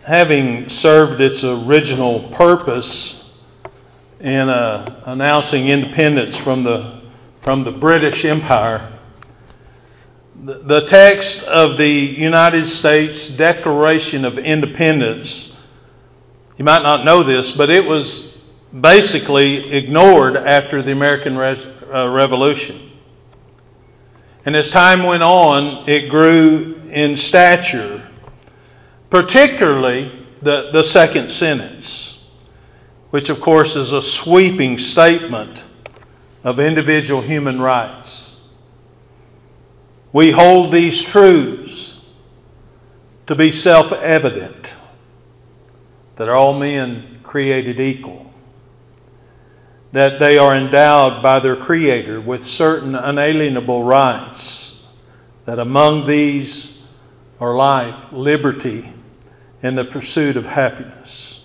having served its original purpose in announcing independence from the British Empire, the text of the United States Declaration of Independence, you might not know this, but it was basically ignored after the American Revolution. And as time went on, it grew in stature, particularly the second sentence, which of course is a sweeping statement of individual human rights. We hold these truths to be self-evident, that all men created equal, that they are endowed by their Creator with certain unalienable rights, that among these are life, liberty, and the pursuit of happiness.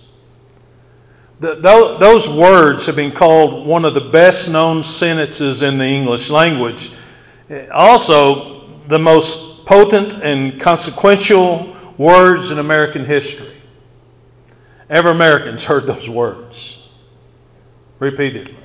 Those words have been called one of the best known sentences in the English language. Also, the most potent and consequential words in American history. Every American's heard those words repeatedly.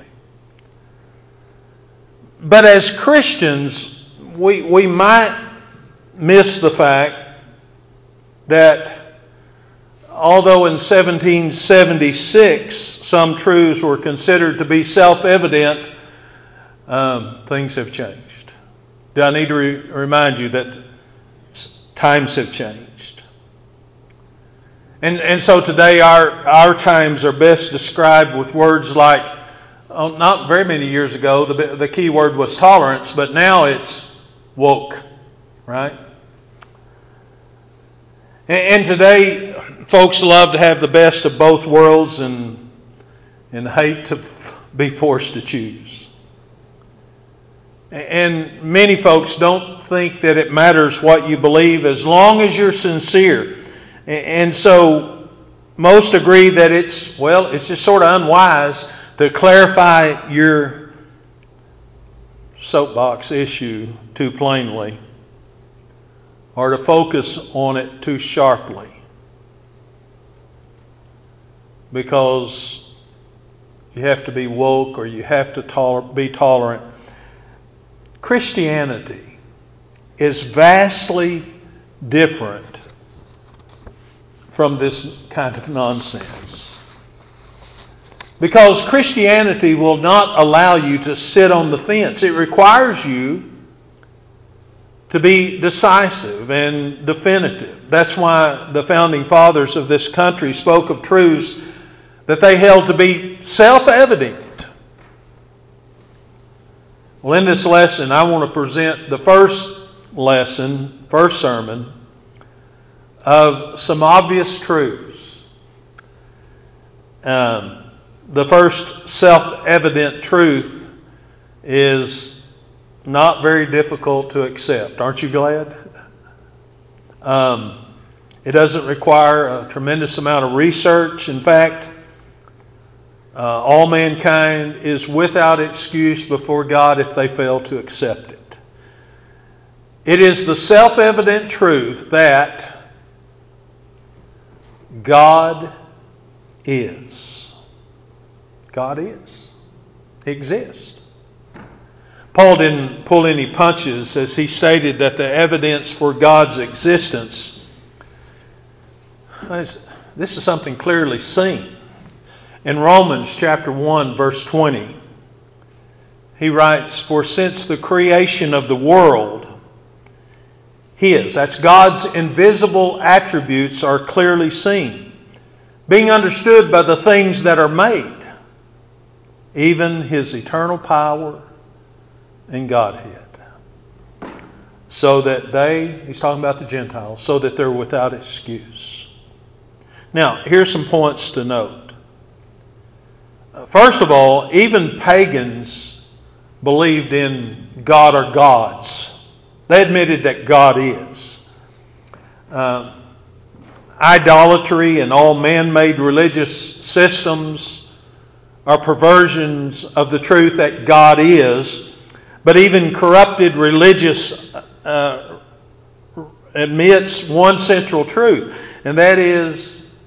But as Christians, we might miss the fact that although in 1776 some truths were considered to be self-evident, things have changed. Do I need to remind you that times have changed? And so today our times are best described with words like, not very many years ago, the key word was tolerance, but now it's woke, right? And today, folks love to have the best of both worlds and hate to be forced to choose. And many folks don't think that it matters what you believe as long as you're sincere. And so most agree that it's just sort of unwise to clarify your soapbox issue too plainly or to focus on it too sharply, because you have to be woke or you have to be tolerant. Christianity is vastly different from this kind of nonsense, because Christianity will not allow you to sit on the fence. It requires you to be decisive and definitive. That's why the founding fathers of this country spoke of truths that they held to be self-evident. Well, in this lesson, I want to present the first sermon of some obvious truths. The first self-evident truth is not very difficult to accept. Aren't you glad? It doesn't require a tremendous amount of research. In fact, all mankind is without excuse before God if they fail to accept it. It is the self-evident truth that God is. God is. He exists. Paul didn't pull any punches as he stated that the evidence for God's existence, this is something clearly seen. In Romans chapter 1, verse 20, he writes, "For since the creation of the world, that's God's invisible attributes are clearly seen, being understood by the things that are made, even His eternal power and Godhead, so that he's talking about the Gentiles, so that they're without excuse." Now, here's some points to note. First of all, even pagans believed in God or gods. They admitted that God is. Idolatry and all man-made religious systems are perversions of the truth that God is. But even corrupted religious admits one central truth, and that is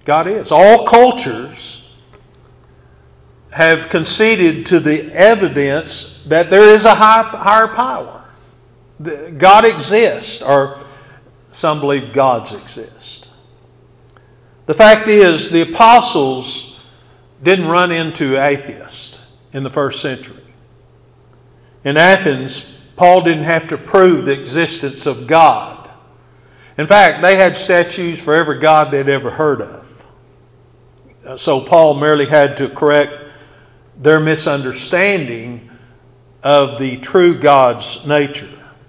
God is. All cultures have conceded to the evidence that there is a higher power. God exists, or some believe gods exist. The fact is, the apostles didn't run into atheists in the first century. In Athens, Paul didn't have to prove the existence of God. In fact, they had statues for every god they'd ever heard of. So Paul merely had to correct their misunderstanding of the true God's nature.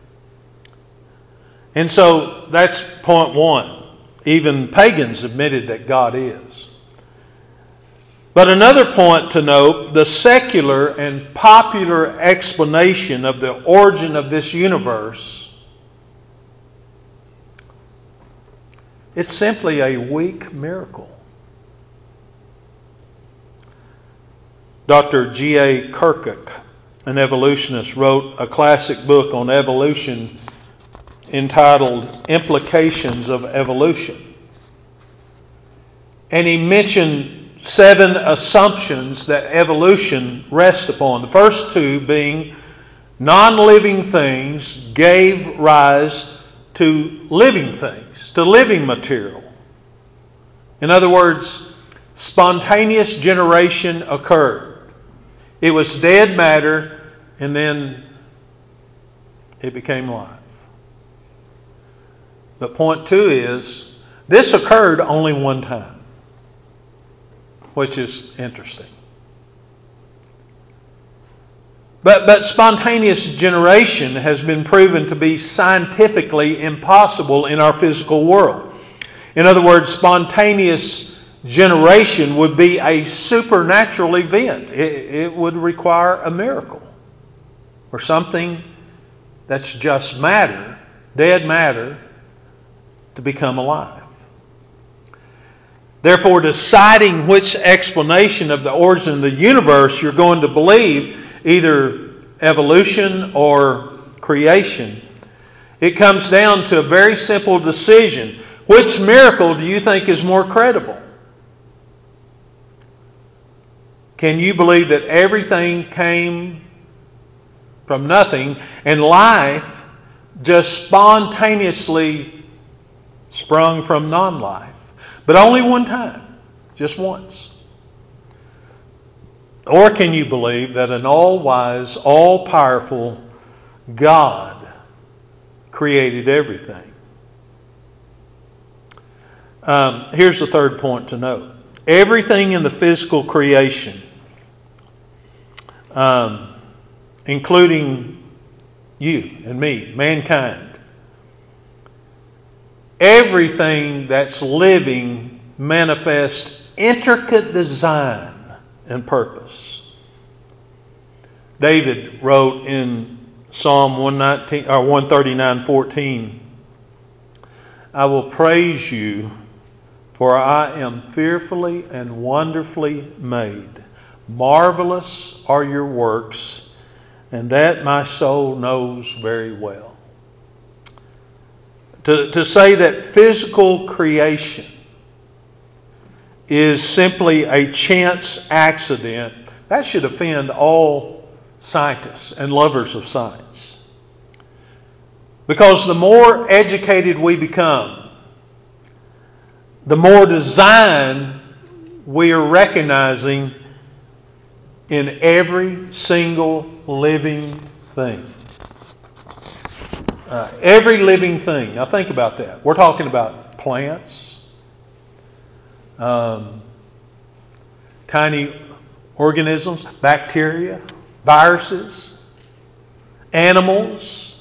And so that's point one. Even pagans admitted that God is. But another point to note, the secular and popular explanation of the origin of this universe, it's simply a weak miracle. Dr. G.A. Kirkuk, an evolutionist, wrote a classic book on evolution entitled Implications of Evolution. And he mentioned 7 assumptions that evolution rests upon. The first 2 being non-living things gave rise to living things, to living material. In other words, spontaneous generation occurred. It was dead matter, and then it became life. But point 2 is, this occurred only one time, which is interesting. But spontaneous generation has been proven to be scientifically impossible in our physical world. In other words, spontaneous generation would be a supernatural event. It would require a miracle or something that's just matter, dead matter, to become alive. Therefore, deciding which explanation of the origin of the universe you're going to believe, either evolution or creation, it comes down to a very simple decision. Which miracle do you think is more credible? Can you believe that everything came from nothing and life just spontaneously sprung from non-life? But only one time, just once. Or can you believe that an all-wise, all-powerful God created everything? Here's the third point to note. Everything in the physical creation, including you and me, mankind, everything that's living manifests intricate design and purpose. David wrote in Psalm 139:14, I will praise you, for I am fearfully and wonderfully made. Marvelous are your works, and that my soul knows very well. To say that physical creation is simply a chance accident, that should offend all scientists and lovers of science. Because the more educated we become, the more design we are recognizing in every single living thing. Every living thing. Now think about that. We're talking about plants, tiny organisms, bacteria, viruses, animals,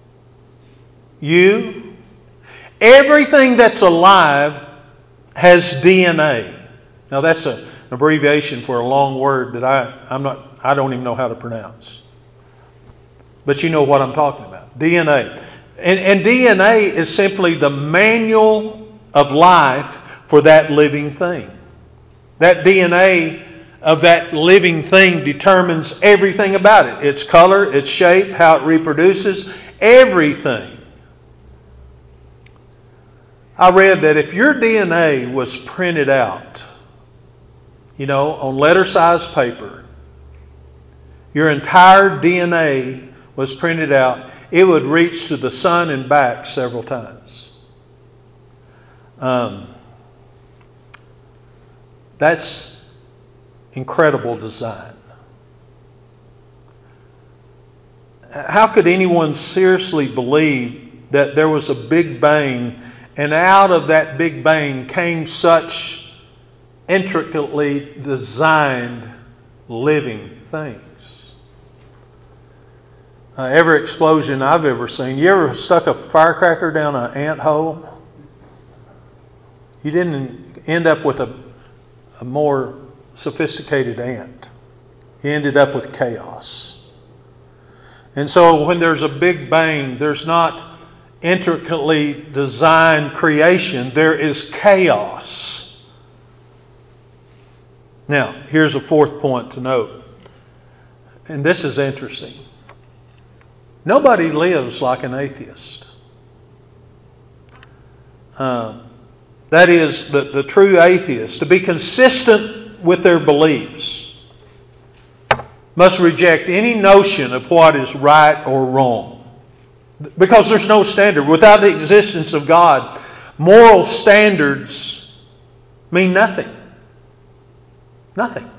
you. Everything that's alive has DNA. Now that's an abbreviation for a long word that I don't even know how to pronounce. But you know what I'm talking about. DNA. And DNA is simply the manual of life for that living thing. That DNA of that living thing determines everything about it. Its color, its shape, how it reproduces, everything. I read that if your DNA was printed out, on letter-sized paper, your entire DNA was printed out, it would reach to the sun and back several times. That's incredible design. How could anyone seriously believe that there was a Big Bang, and out of that Big Bang came such intricately designed living things? Every explosion I've ever seen. You ever stuck a firecracker down an ant hole? You didn't end up with a more sophisticated ant. You ended up with chaos. And so when there's a Big Bang, there's not intricately designed creation. There is chaos. Now, here's a fourth point to note. And this is interesting. Nobody lives like an atheist. That is, the true atheist, to be consistent with their beliefs, must reject any notion of what is right or wrong. Because there's no standard. Without the existence of God, moral standards mean nothing. Nothing.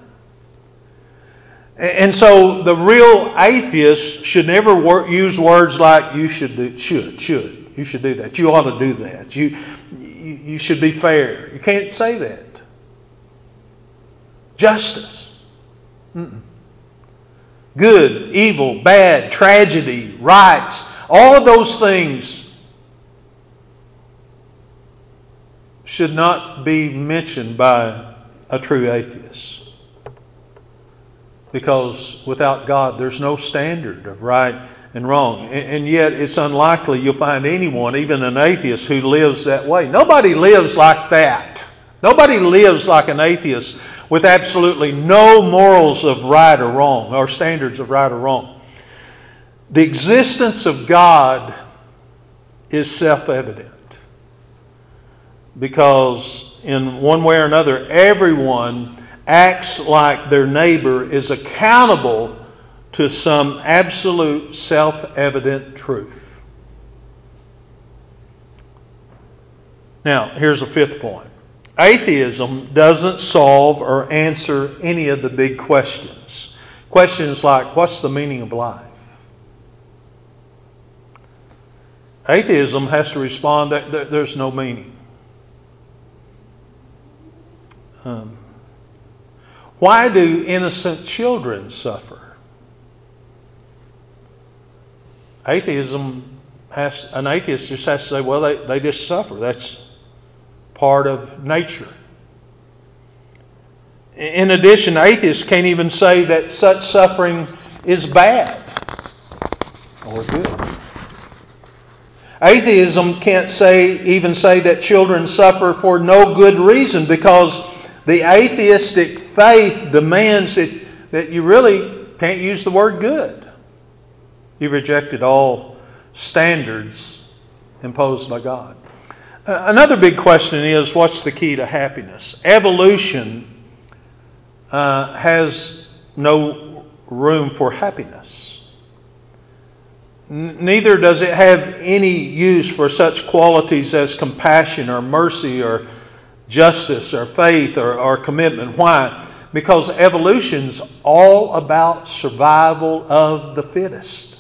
And so the real atheist should never use words like you should do that. You ought to do that. You should be fair. You can't say that. Justice. Good, evil, bad, tragedy, rights, all of those things should not be mentioned by a true atheist. Because without God, there's no standard of right and wrong. And yet it's unlikely you'll find anyone, even an atheist, who lives that way. Nobody lives like that. Nobody lives like an atheist with absolutely no morals of right or wrong, or standards of right or wrong. The existence of God is self-evident. Because in one way or another, everyone acts like their neighbor is accountable to some absolute self-evident truth. Now, here's a fifth point. Atheism doesn't solve or answer any of the big questions. Questions like, what's the meaning of life? Atheism has to respond that there's no meaning. Why do innocent children suffer? An atheist just has to say, well, they just suffer. That's part of nature. In addition, atheists can't even say that such suffering is bad or good. Atheism can't even say that children suffer for no good reason, because the atheistic faith demands that you really can't use the word good. You've rejected all standards imposed by God. Another big question is, what's the key to happiness? Evolution has no room for happiness. Neither does it have any use for such qualities as compassion or mercy or justice or faith or commitment. Why? Because evolution's all about survival of the fittest.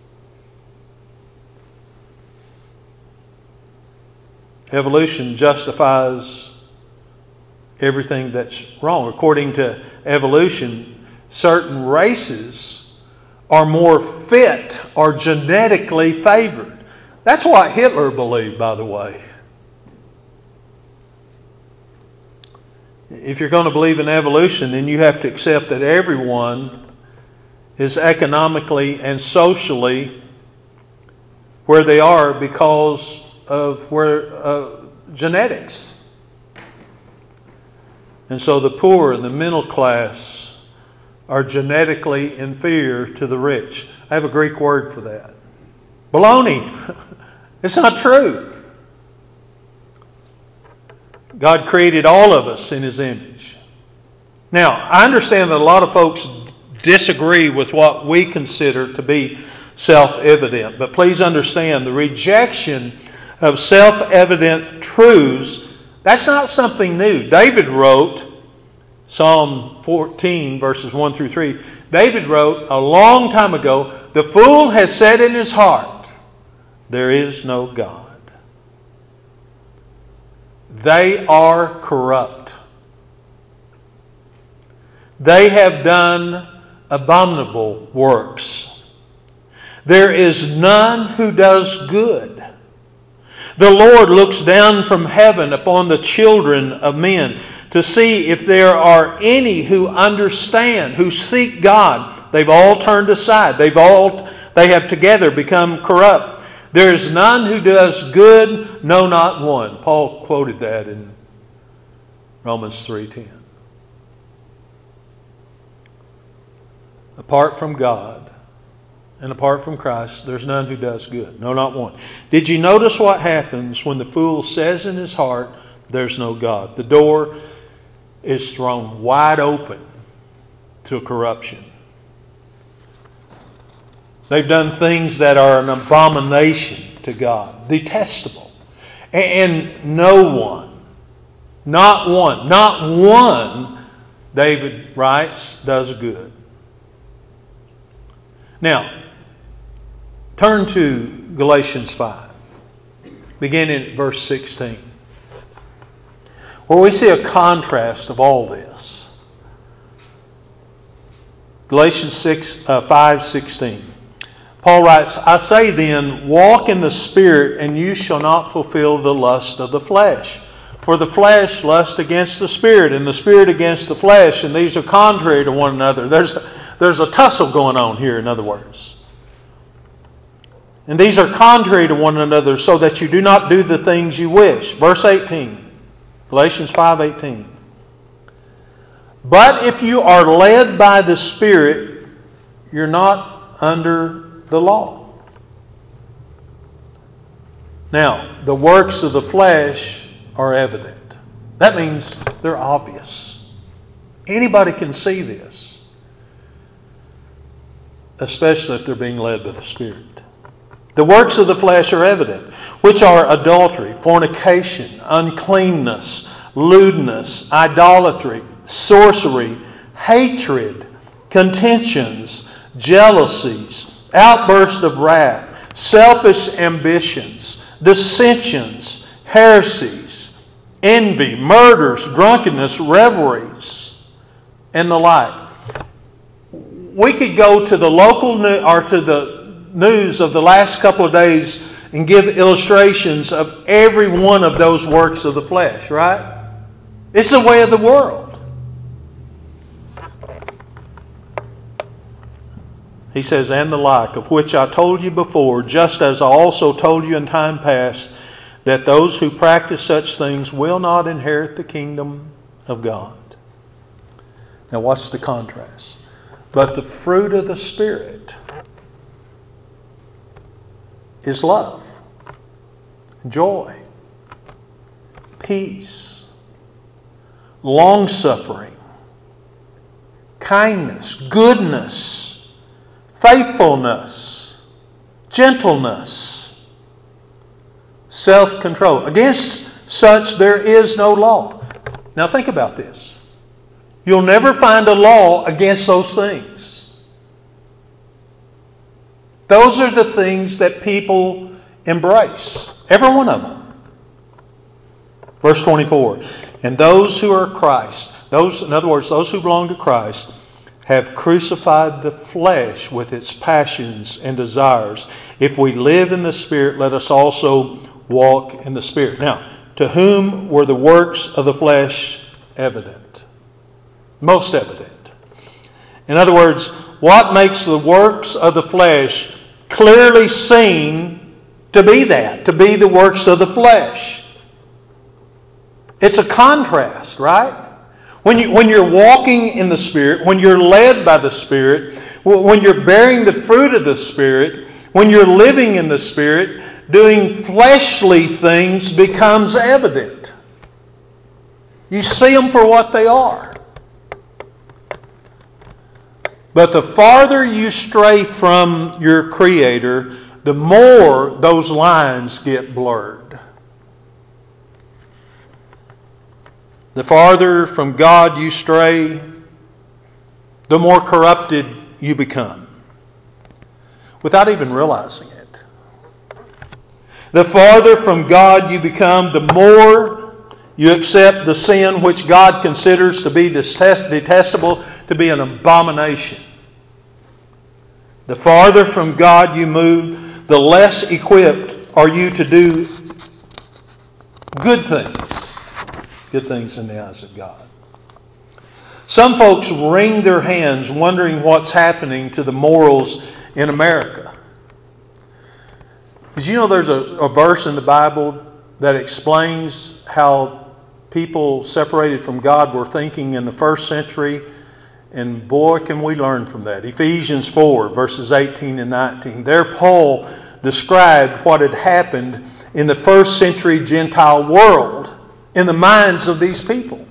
Evolution justifies everything that's wrong. According to evolution, certain races are more fit or genetically favored. That's what Hitler believed, by the way. If you're going to believe in evolution, then you have to accept that everyone is economically and socially where they are because of genetics. And so the poor and the middle class are genetically inferior to the rich. I have a Greek word for that. Baloney. It's not true. God created all of us in His image. Now, I understand that a lot of folks disagree with what we consider to be self-evident. But please understand, the rejection of self-evident truths, that's not something new. David wrote, Psalm 14, verses 1 through 3, David wrote a long time ago, "The fool has said in his heart, there is no God." They are corrupt. They have done abominable works. There is none who does good. The Lord looks down from heaven upon the children of men to see if there are any who understand, who seek God. They've all turned aside. They have together become corrupt. There is none who does good, no, not one. Paul quoted that in Romans 3:10. Apart from God and apart from Christ, there's none who does good. No, not one. Did you notice what happens when the fool says in his heart, there's no God? The door is thrown wide open to corruption. They've done things that are an abomination to God, detestable. And no one, not one, David writes, does good. Now, turn to Galatians 5, beginning at verse 16, where we see a contrast of all this. Galatians 5:16. Paul writes, "I say then, walk in the Spirit, and you shall not fulfill the lust of the flesh. For the flesh lusts against the Spirit, and the Spirit against the flesh, and these are contrary to one another." There's a tussle going on here, in other words. And these are contrary to one another, so that you do not do the things you wish. Verse 18, Galatians 5:18. "But if you are led by the Spirit, you're not under the law." Now, the works of the flesh are evident. That means they're obvious. Anybody can see this, especially if they're being led by the Spirit. The works of the flesh are evident, which are adultery, fornication, uncleanness, lewdness, idolatry, sorcery, hatred, contentions, jealousies, outbursts of wrath, selfish ambitions, dissensions, heresies, envy, murders, drunkenness, revelries, and the like. We could go to the local or to the news of the last couple of days and give illustrations of every one of those works of the flesh, right? It's the way of the world. He says, "And the like, of which I told you before, just as I also told you in time past, that those who practice such things will not inherit the kingdom of God." Now watch the contrast. "But the fruit of the Spirit is love, joy, peace, long-suffering, kindness, goodness, faithfulness, gentleness, self-control. Against such there is no law." Now think about this. You'll never find a law against those things. Those are the things that people embrace. Every one of them. Verse 24. "And those who are Christ," in other words, those who belong to Christ, "have crucified the flesh with its passions and desires. If we live in the Spirit, let us also walk in the Spirit." Now, to whom were the works of the flesh evident? Most evident. In other words, what makes the works of the flesh clearly seen to be that? To be the works of the flesh. It's a contrast, right? When you're walking in the Spirit, when you're led by the Spirit, when you're bearing the fruit of the Spirit, when you're living in the Spirit, doing fleshly things becomes evident. You see them for what they are. But the farther you stray from your Creator, the more those lines get blurred. The farther from God you stray, the more corrupted you become, without even realizing it. The farther from God you become, the more you accept the sin which God considers to be detestable, to be an abomination. The farther from God you move, the less equipped are you to do good things in the eyes of God. Some folks wring their hands wondering what's happening to the morals in America. Did you know there's a verse in the Bible that explains how people separated from God were thinking in the first century? And boy, can we learn from that. Ephesians 4, verses 18 and 19. There Paul described what had happened in the first century Gentile world in the minds of these people.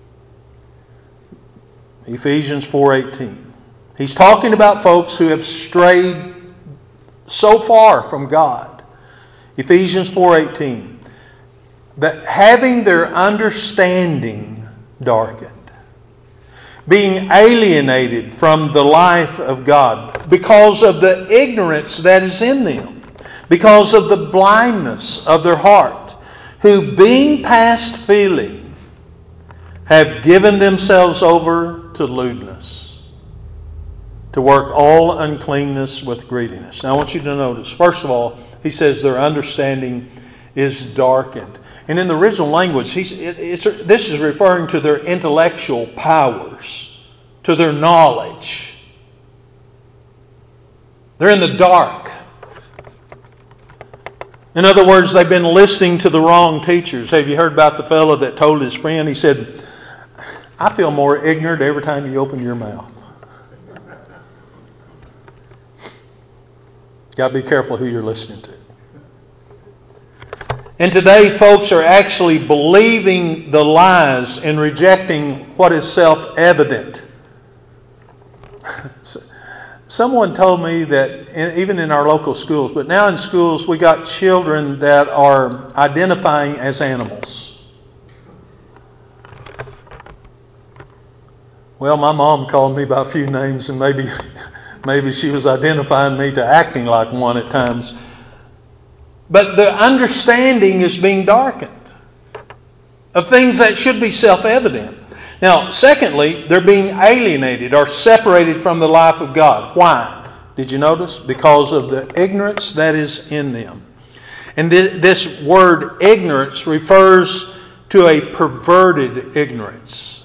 Ephesians 4:18. He's talking about folks who have strayed so far from God. Ephesians 4:18. That having their understanding darkened, being alienated from the life of God because of the ignorance that is in them, because of the blindness of their heart, who being past feeling have given themselves over to lewdness, to work all uncleanness with greediness. Now I want you to notice, first of all, he says their understanding is darkened. And in the original language, this is referring to their intellectual powers, to their knowledge. They're in the dark. In other words, they've been listening to the wrong teachers. Have you heard about the fellow that told his friend, he said, I feel more ignorant every time you open your mouth. Got to be careful who you're listening to. And today, folks are actually believing the lies and rejecting what is self-evident. Someone told me that even in our local schools, but now in schools, we got children that are identifying as animals. Well, my mom called me by a few names, and maybe she was identifying me to acting like one at times. But the understanding is being darkened of things that should be self-evident. Now, secondly, they're being alienated or separated from the life of God. Why? Did you notice? Because of the ignorance that is in them. And this word ignorance refers to a perverted ignorance.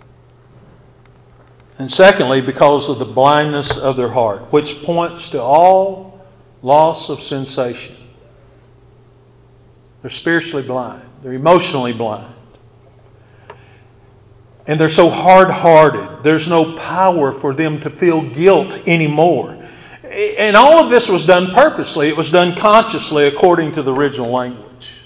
And secondly, because of the blindness of their heart, which points to all loss of sensation. They're spiritually blind. They're emotionally blind. And they're so hard-hearted. There's no power for them to feel guilt anymore. And all of this was done purposely. It was done consciously according to the original language.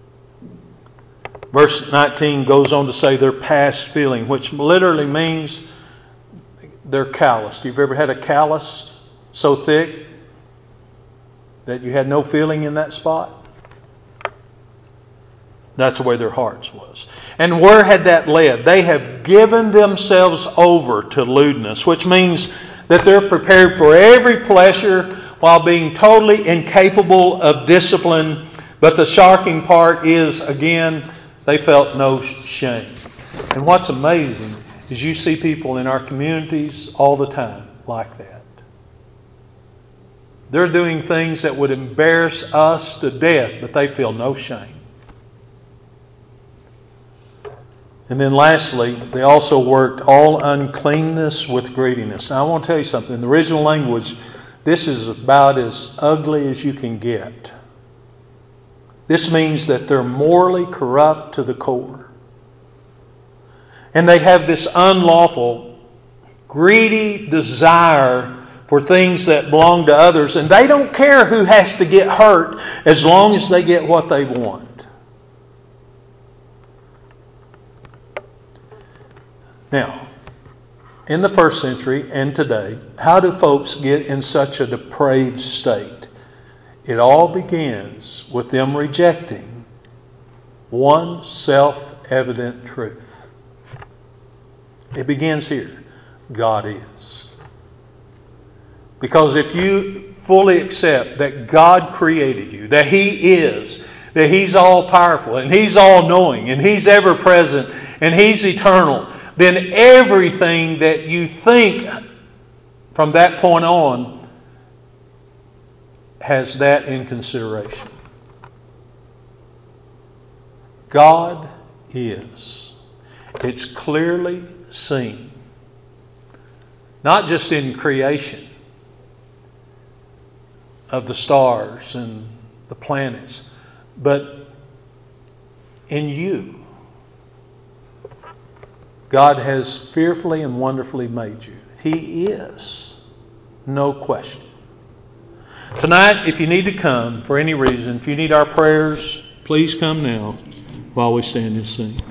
Verse 19 goes on to say they're past feeling, which literally means they're calloused. You've ever had a callus so thick that you had no feeling in that spot? That's the way their hearts was. And where had that led? They have given themselves over to lewdness, which means that they're prepared for every pleasure while being totally incapable of discipline. But the shocking part is, again, they felt no shame. And what's amazing is you see people in our communities all the time like that. They're doing things that would embarrass us to death, but they feel no shame. And then lastly, they also worked all uncleanness with greediness. Now I want to tell you something. In the original language, this is about as ugly as you can get. This means that they're morally corrupt to the core. And they have this unlawful, greedy desire for things that belong to others. And they don't care who has to get hurt as long as they get what they want. Now, in the first century and today, how do folks get in such a depraved state? It all begins with them rejecting one self-evident truth. It begins here. God is. Because if you fully accept that God created you, that He is, that He's all-powerful, and He's all-knowing, and He's ever-present, and He's eternal, then everything that you think from that point on has that in consideration. God is. It's clearly seen. Not just in creation of the stars and the planets, but in you. God has fearfully and wonderfully made you. He is. No question. Tonight, if you need to come for any reason, if you need our prayers, please come now while we stand and sing.